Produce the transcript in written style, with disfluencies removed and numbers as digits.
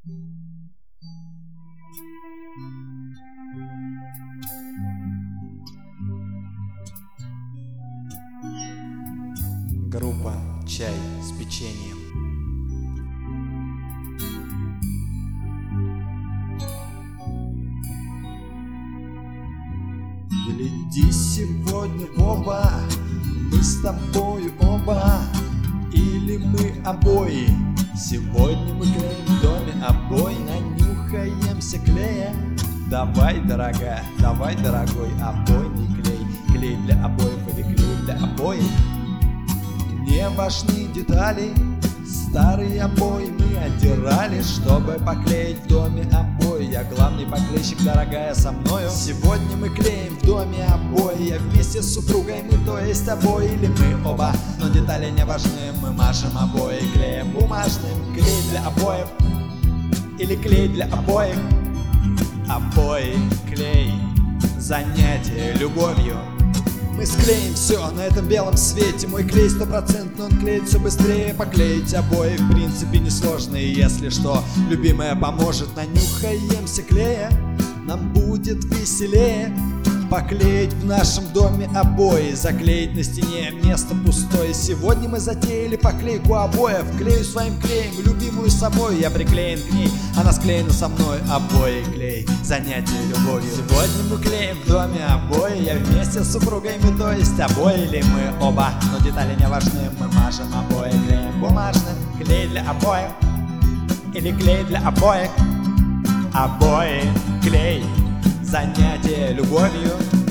Группа «Чай с печеньем». Гляди сегодня в оба, мы с тобою оба, или мы обои. Сегодня мы клеим в доме обои, нанюхаемся клея. Давай, дорогая, давай, дорогой, обойный клей. Клей для обоев или клей для обоев. Не важны детали, старые обои мы отдирали, чтобы поклеить в доме обои. Я главный поклейщик, дорогая, со мною. Сегодня мы клеим в доме обои, а вместе с супругой мы, то есть обои или мы оба. Но детали не важны, мы мажем обои клеем бумажным. Клей для обоев или клей для обоих. Обои, клей, занятие любовью. Мы склеим все на этом белом свете. Мой клей 100%, он клеит все быстрее. Поклеить обои в принципе несложно. И если что, любимая поможет. Нанюхаемся клея, нам будет веселее. Поклеить в нашем доме обои, заклеить на стене место пустое. Сегодня мы затеяли поклейку обоев. Клею своим клеем любимую с собой. Я приклеен к ней, она склеена со мной. Обои, клей, занятие любовью. Сегодня мы клеим в доме обои. Я вместе с супругой, мы, то есть обои или мы оба. Но детали не важны, мы мажем обои клеем бумажным. Клей для обоев или клей для обоих. Обои, клей, занятие любовью.